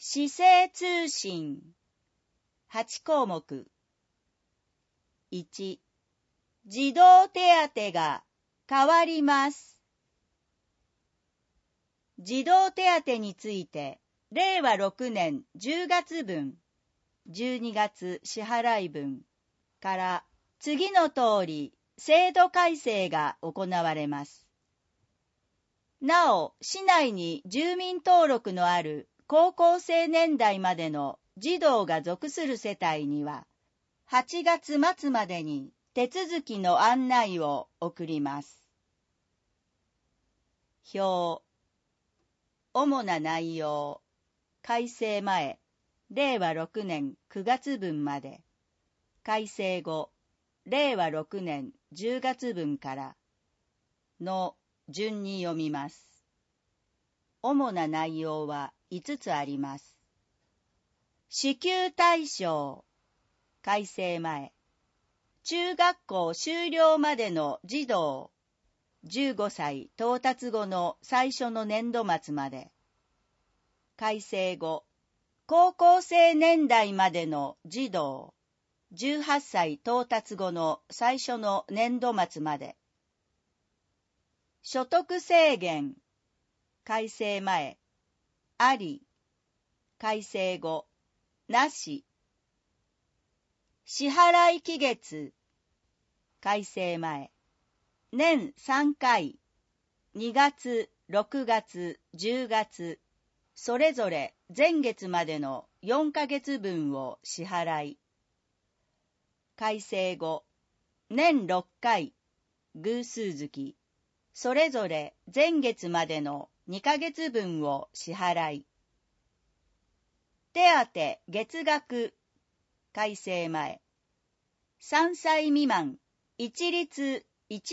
市政通信8項目。1、児童手当が変わります。児童手当について、令和6年10月分、12月支払い分から次の通り制度改正が行われます。なお、市内に住民登録のある高校生年代までの児童が属する世帯には、8月末までに手続きの案内を送ります。表。主な内容。改正前、令和6年9月分まで。改正後、令和6年10月分からの順に読みます。主な内容は5つあります。支給対象。改正前。中学校修了までの児童。15歳到達後の最初の年度末まで。改正後。高校生年代までの児童。18歳到達後の最初の年度末まで。所得制限。改正前。あり。改正後。なし。支払い期月。改正前。年3回。2月、6月、10月。それぞれ前月までの4ヶ月分を支払い。改正後。年6回。偶数月。それぞれ前月までの2ヶ月分を支払い。手当月額。改正前。3歳未満。一律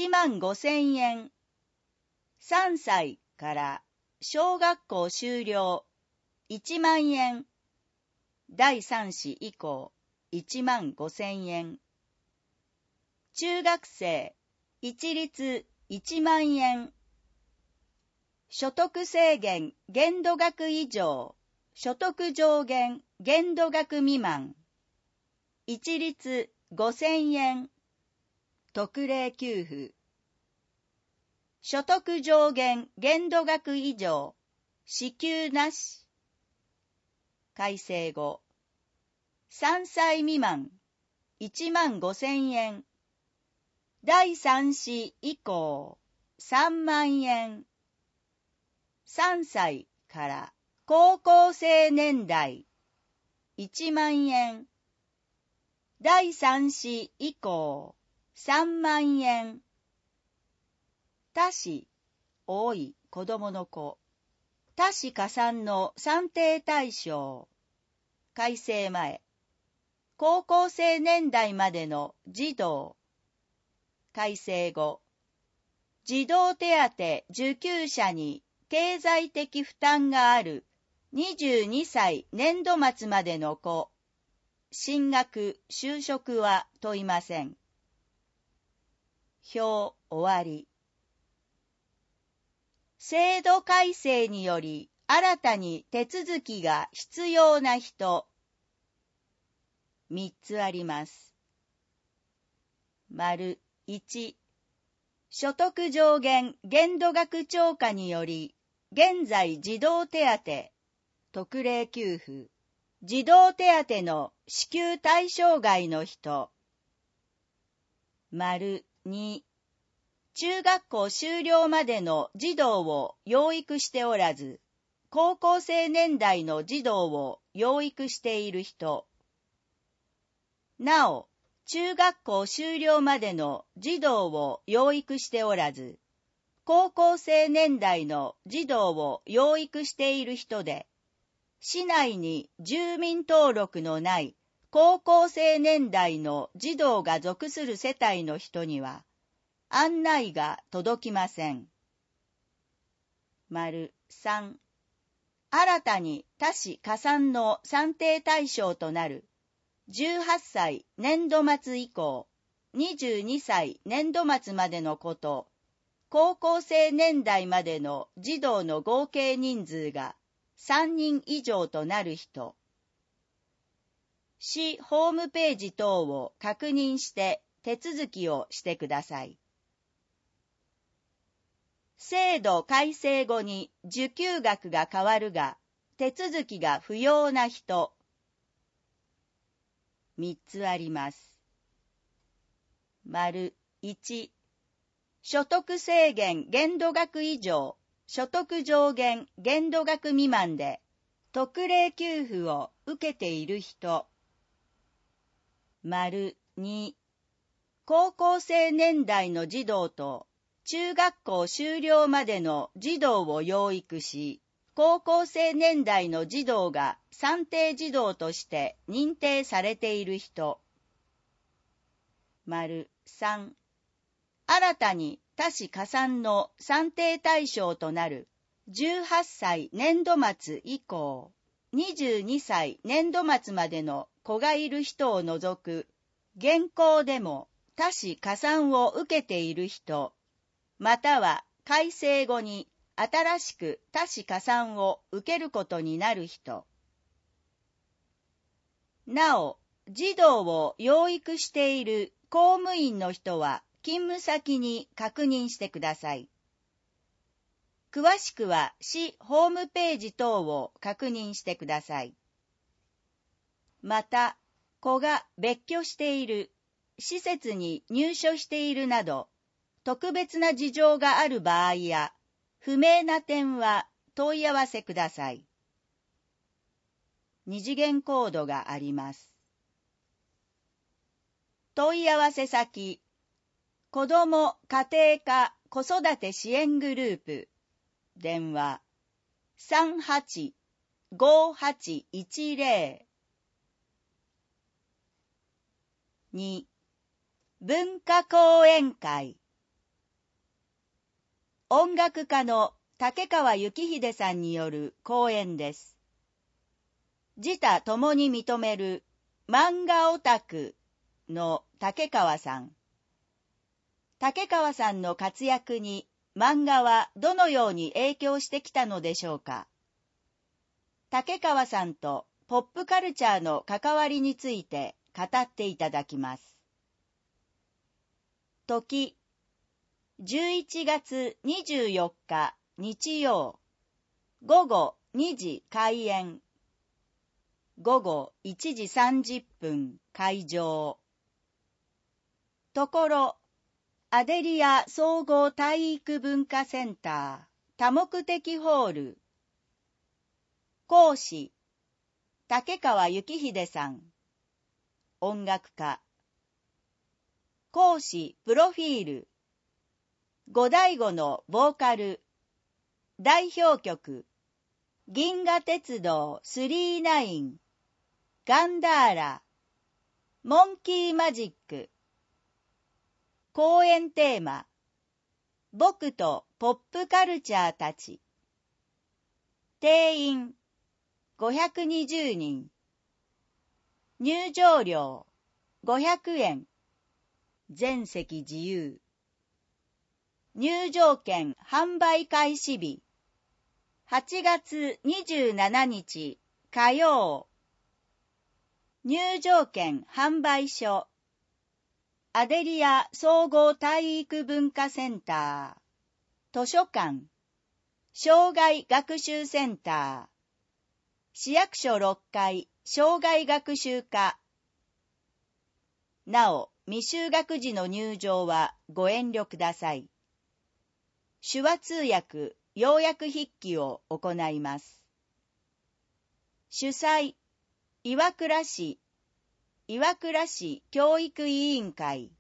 15,000円。3歳から小学校修了。1万円。第3子以降。15,000円。中学生。一律1万円。所得制限限度額以上。所得上限限度額未満。一律5,000円。特例給付。所得上限限度額以上。支給なし。改正後。3歳未満。15,000円。第3子以降。3万円。3歳から高校生年代。1万円。第3子以降。3万円。多子、多い子供の子。多子加算の算定対象。改正前。高校生年代までの児童。改正後。児童手当受給者に経済的負担がある22歳年度末までの子。進学、就職は問いません。表終わり。制度改正により新たに手続きが必要な人。3つあります。丸1、所得上限限度額超過により、現在児童手当、特例給付、児童手当の支給対象外の人。丸2、中学校修了までの児童を養育しておらず、高校生年代の児童を養育している人。なお、中学校修了までの児童を養育しておらず、高校生年代の児童を養育している人で、市内に住民登録のない高校生年代の児童が属する世帯の人には、案内が届きません。丸3、新たに多子加算の算定対象となる18歳年度末以降、22歳年度末までの子と、高校生年代までの児童の合計人数が 3人以上となる人。市ホームページ等を確認して手続きをしてください。制度改正後に受給額が変わるが、手続きが不要な人。3つあります。丸1、所得制限限度額以上、所得上限限度額未満で、特例給付を受けている人。丸2、高校生年代の児童と中学校修了までの児童を養育し、高校生年代の児童が算定児童として認定されている人。丸3、新たに多子加算の算定対象となる18歳年度末以降、22歳年度末までの子がいる人を除く、現行でも多子加算を受けている人、または改正後に新しく多子加算を受けることになる人。なお、児童を養育している公務員の人は勤務先に確認してください。詳しくは市ホームページ等を確認してください。また、子が別居している、施設に入所しているなど、特別な事情がある場合や、不明な点は問い合わせください。二次元コードがあります。問い合わせ先、子ども家庭科子育て支援グループ、電話 38-5810。2、文化講演会。音楽家の竹川幸秀さんによる講演です。自他ともに認める漫画オタクの竹川さん。竹川さんの活躍に漫画はどのように影響してきたのでしょうか。竹川さんとポップカルチャーの関わりについて語っていただきます。時、11月24日日曜、午後2時開演、午後1時30分会場。ところ、アデリア総合体育文化センター多目的ホール。講師、竹川幸秀さん。音楽家。講師プロフィール。五醍醐のボーカル。代表曲。銀河鉄道39。ガンダーラ。モンキーマジック。講演テーマ。僕とポップカルチャーたち。定員520人。入場料500円。全席自由。入場券販売開始日。8月27日火曜。入場券販売所。アデリア総合体育文化センター。図書館。障害学習センター。市役所6階障害学習課。なお、未就学児の入場はご遠慮ください。手話通訳、要約筆記を行います。主催、岩倉市教育委員会。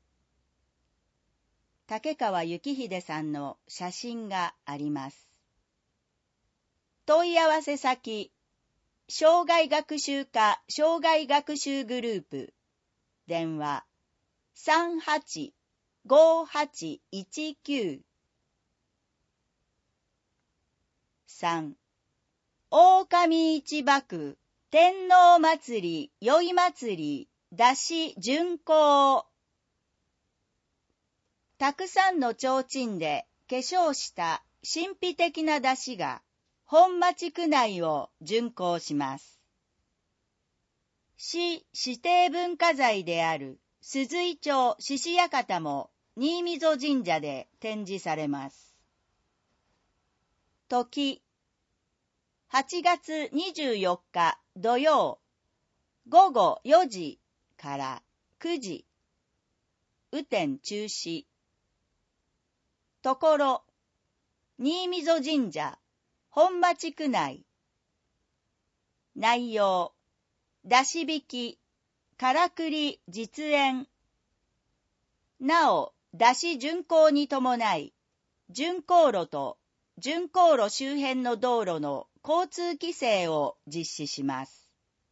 竹川幸秀さんの写真があります。問い合わせ先、障害学習課障害学習グループ。電話38-5819。3、狼市幕天皇祭り宵祭り山車巡行。たくさんの提灯で化粧した神秘的な山車が本町区内を巡行します。市指定文化財である鈴井町獅子館も新溝神社で展示されます。時、8月24日土曜、午後4時から9時、雨天中止。ところ、新溝神社、本町区内。内容、出し引き、からくり実演。なお、出し巡行に伴い、巡行路と巡行路周辺の道路の交通規制を実施します。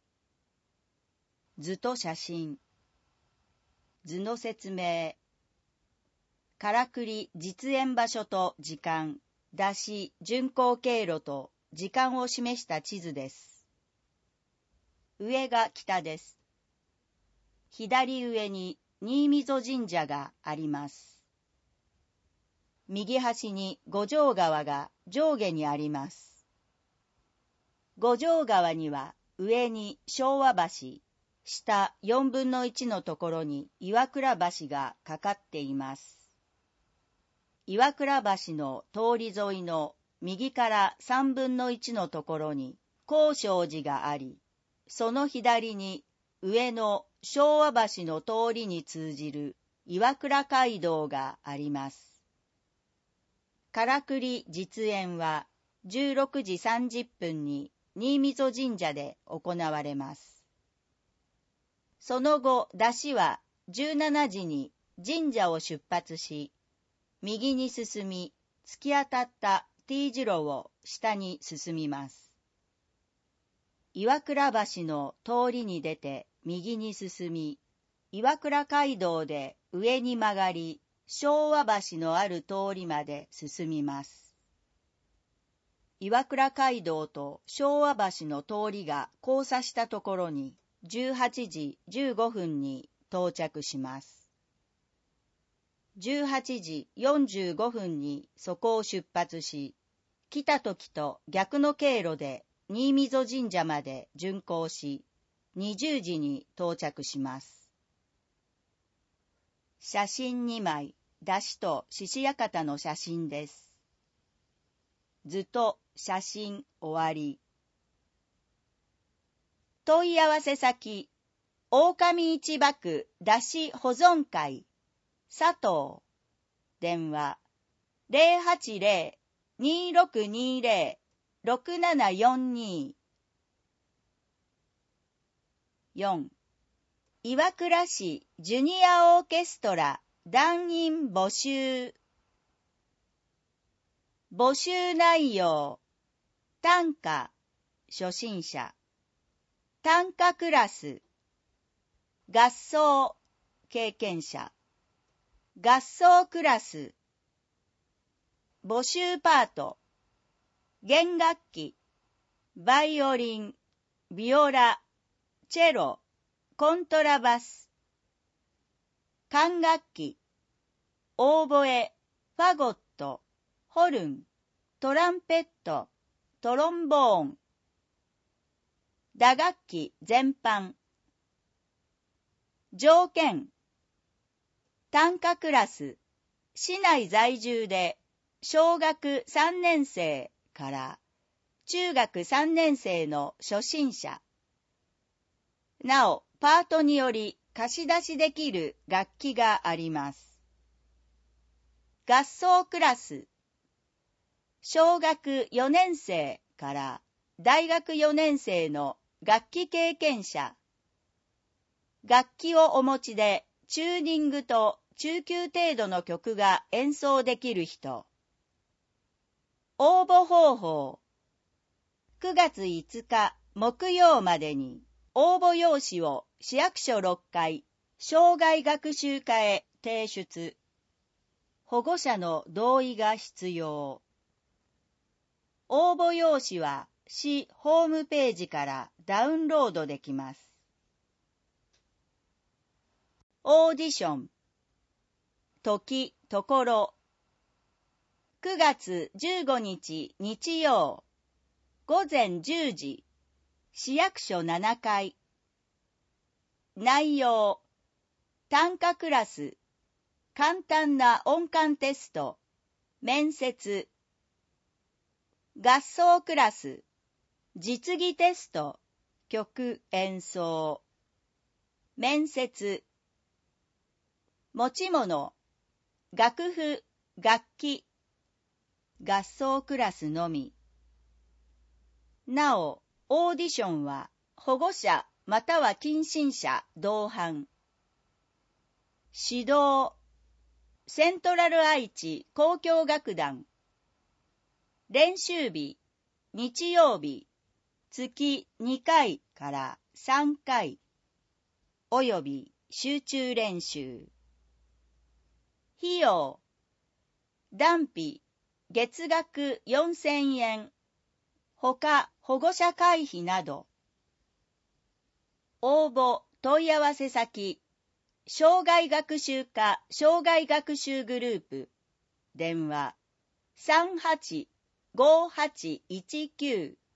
図と写真。図の説明。からくり実演場所と時間、出し巡行経路と時間を示した地図です。上が北です。左上に新溝神社があります。右端に五条川が上下にあります。五条川には上に昭和橋、下4分の1のところに岩倉橋がかかっています。岩倉橋の通り沿いの右から3分の1のところに高尚寺があり、その左に上の昭和橋の通りに通じる岩倉街道があります。からくり実演は16時30分に新溝神社で行われます。その後、出しは17時に神社を出発し、右に進み、突き当たった T 字路を下に進みます。岩倉橋の通りに出て右に進み、岩倉街道で上に曲がり、昭和橋のある通りまで進みます。岩倉街道と昭和橋の通りが交差したところに18時15分に到着します。18時45分にそこを出発し、来た時と逆の経路で新溝神社まで巡行し、20時に到着します。写真2枚、出しと獅子館の写真です。図と写真終わり。問い合わせ先、狼市場区出し保存会、佐藤。電話、080-2620-6742。4. 岩倉市ジュニアオーケストラ団員募集。募集内容、短歌、初心者、短歌クラス、合奏、経験者、合奏クラス、募集パート、弦楽器、バイオリン、ビオラ、チェロ、コントラバス、管楽器、オーボエ、ファゴット、ホルン、トランペット、トロンボーン、打楽器全般。条件、短歌クラス、市内在住で小学3年生から中学3年生の初心者。なお、パートにより貸し出しできる楽器があります。合奏クラス、小学4年生から大学4年生の楽器経験者。楽器をお持ちでチューニングと中級程度の曲が演奏できる人。応募方法。9月5日木曜までに応募用紙を市役所6階生涯学習課へ提出。保護者の同意が必要。応募用紙は市ホームページからダウンロードできます。オーディション。時、ところ。9月15日日曜。 午前10時、市役所7階。内容、単価クラス、簡単な音感テスト、面接。合奏クラス、実技テスト、曲演奏。面接。持ち物、楽譜、楽器。合奏クラスのみ。なお、オーディションは保護者または近親者同伴。指導、セントラル愛知交響楽団。練習日、日曜日、月2回から3回、および集中練習。費用、団費、月額4000円、他保護者会費など。応募問い合わせ先、障害学習課障害学習グループ、電話 385819